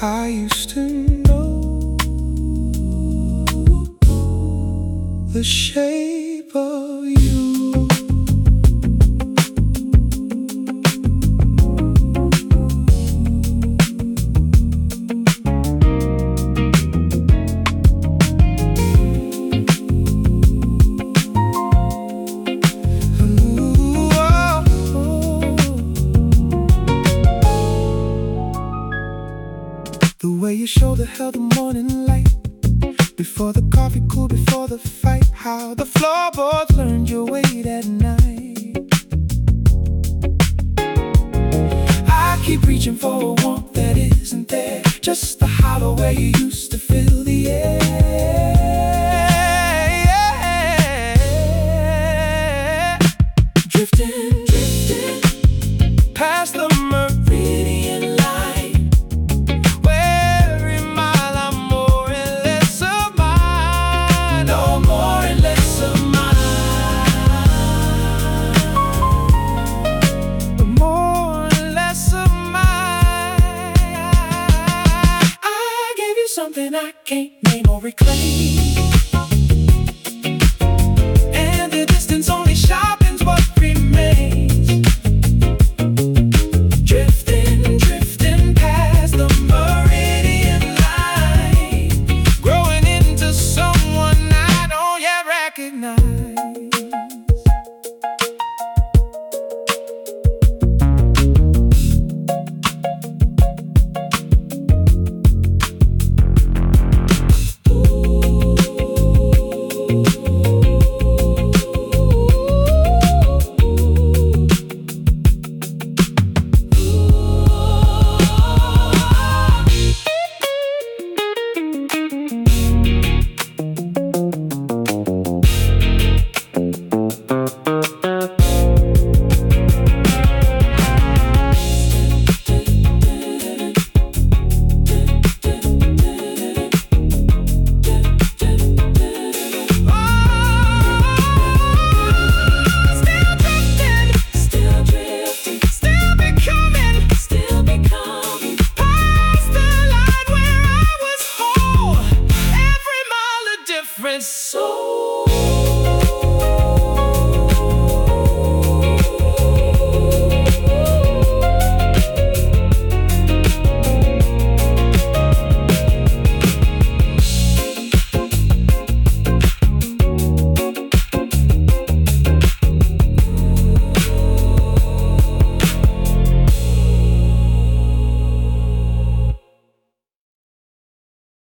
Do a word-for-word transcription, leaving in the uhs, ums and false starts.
I used to know the shape of you. Ooh, oh, oh. The way your shoulder held the morning light, before the coffee cooled, before the fight. How the floorboards learned your weight at night. I keep reaching for a warmth that isn't there, just the hollow where you used to fill the air. Drifting, drifting past the meridian line, where every mile I'm more and less of mine. No more and less of mine, but more and less of mine. I gave you something I can't name or reclaim.